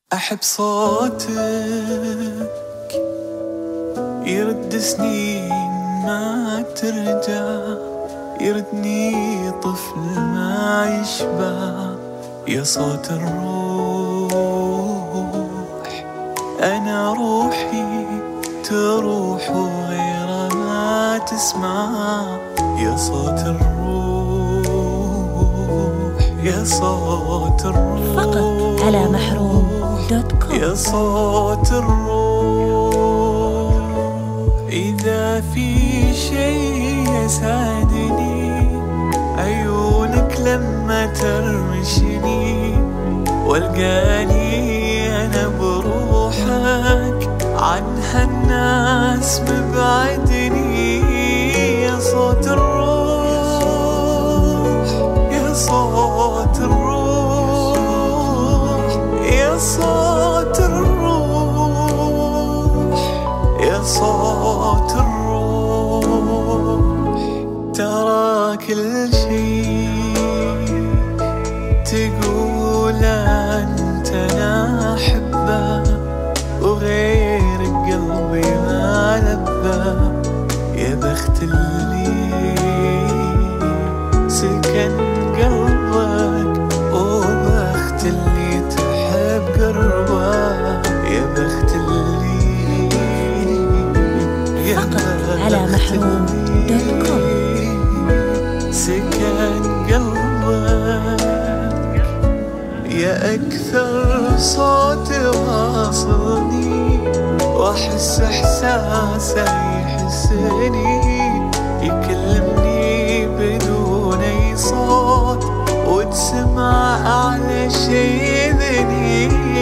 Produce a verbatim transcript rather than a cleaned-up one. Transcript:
أحب صوتك يرد سنين ما ترجع، يردني طفل ما يشبع. يا صوت الروح أنا روحي تروح وغيرها ما تسمع. يا صوت الروح يا صوت الروح فقط على محروم دوت كوم. يا صوت الروح إذا في شيء يسعدني عيونك لما ترمشني، والقاني أنا بروحك عن هالناس مبعدني. يا صوت الروح يا صوت الروح يا صوت الروح يا صوت الروح. ترى كل شيء تقول أنت أنا أحبه، وغير قلبي ما لبى. يا بخت اللي سكن قلبك، وبخت اللي تحب قربك. يا بخت اللي فقط على محروم دوت كوم. سكن قلبك يا أكثر صوت واصلني، وأحس إحساسه يحسني. يكلمني بدون أي صوت، وتسمع أعلى شي ذني.